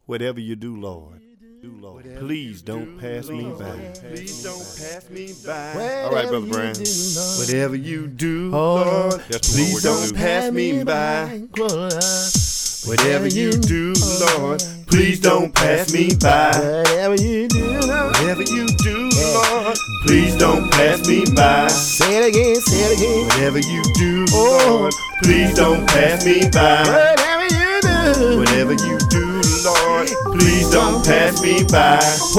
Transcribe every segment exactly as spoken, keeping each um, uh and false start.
Whatever you do, Lord, please don't pass me by. Please don't pass me by. All right, Brother Brian. Whatever you do, Oh, Lord, That's the one please we're gonna don't do. pass me by. Whatever you do, Lord, please don't pass me by. Whatever you do, Whatever you do, Lord, please don't pass me by. say it again, say it again. Whatever you do, Oh. Lord, please don't pass me by. Whatever you do, Whatever you do, Lord, please don't pass me by.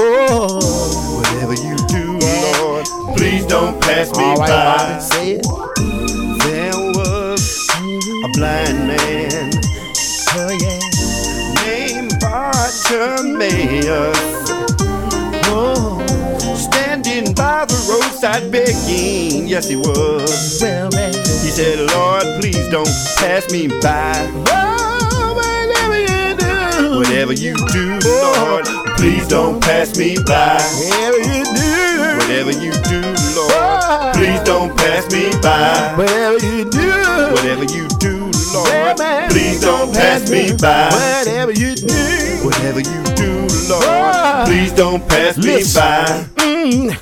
oh, Whatever you do, Lord, please don't pass me all right, by. Bobby, say it. There was a blind man Oh yeah, named Bartimaeus, oh, standing by the roadside begging. Yes, he was. well, well, He said, Lord, please don't pass me by. oh, whatever you do, Whatever you do, Lord, please don't pass me by. whatever you do, Whatever you do, Lord, please don't pass me by. whatever you do, Whatever you do, Lord, Amen. please don't pass me by. whatever you do. Whatever you do, Lord, please don't pass me Listen. by. Mm,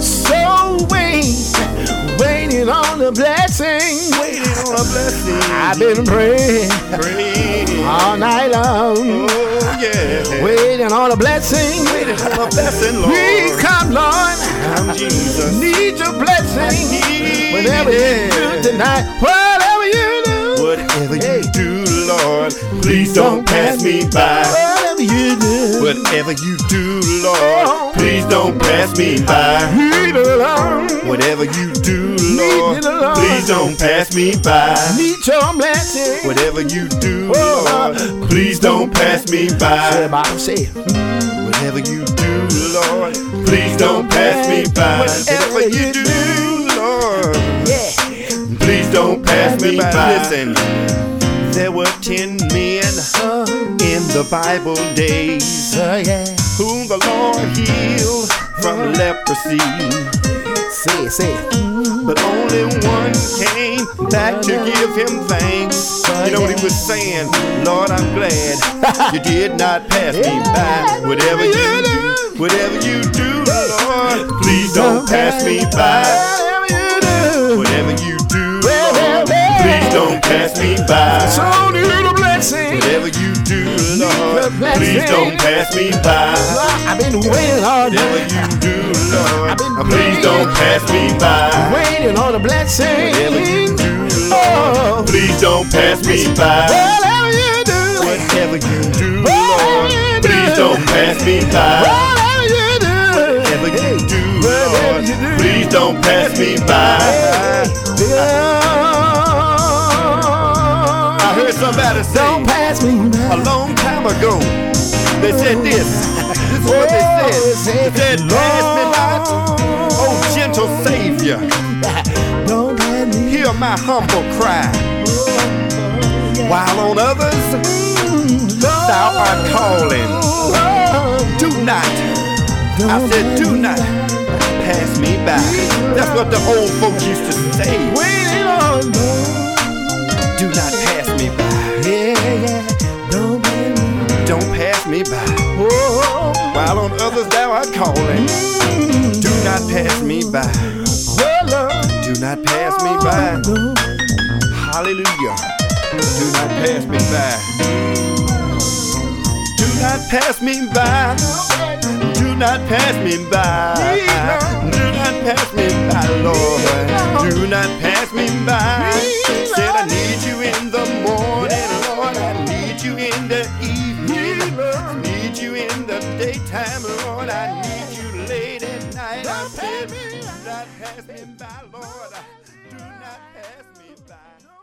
so wait, waiting on the blessing. Waiting on a blessing. I've been praying praying all night long, Oh, yeah. waiting on a blessing. Waiting on a blessing, Lord. Please come, Lord. Come, Jesus. Need your blessing. Need Whatever you it. do tonight, whatever you do, Whatever Hey. you do, Lord, please don't pass me by. whatever you do, Whatever you do, Lord, please don't pass me by. leave it alone. Whatever you do, Leave Lord, it alone. please don't pass me by. Need your blessing. Whatever you do, Oh, Lord, please don't pass me Say by. it, Bob, say it. Whatever you do, Lord, please don't pass me by. Whatever you do, Lord, Yeah. please don't pass me by. Listen, there were ten men Oh, in the Bible days oh yeah. whom the Lord healed from leprosy. Say it, say it. But only one came back to give him thanks. You know what he was saying? Lord, I'm glad you did not pass me by. Whatever you do, whatever you do, Lord, please don't pass me by. Whatever you do, Whatever you do, Lord, please don't pass me by. so need a blessing. Whatever you do, Lord, please don't pass me by. I've been waiting all Whatever day, you do, Lord, I've been please don't pass me by. waiting on a blessing. Whatever you do, Oh, Lord, please don't pass me by. whatever you do, Whatever you do, Lord, please don't pass me by. whatever you do, Whatever you do, Whatever Lord, you do. please don't pass me by. I heard somebody say don't pass me a by. long time ago, they said this. This is what they said. They said, pass me not, oh gentle Savior, Don't pass me hear my humble cry. While on others, thou art calling. Do not, I said, do not pass me by. That's what the old folks used to say. Waiting on Do not pass me by. yeah, yeah. Don't pass me. Don't pass me by. Oh, While on others thou art calling. Do not pass me by. oh, Lord. Do not pass me by. Hallelujah. Do not pass me by. Do not pass me by. Do not pass me by. Do not pass me by, Lord. Do not pass me by. Said I need you in the morning, Lord. I need you in the evening. I need you in the daytime, Lord. I need you late at night. I said, do not pass me by, Lord. Do not pass me by.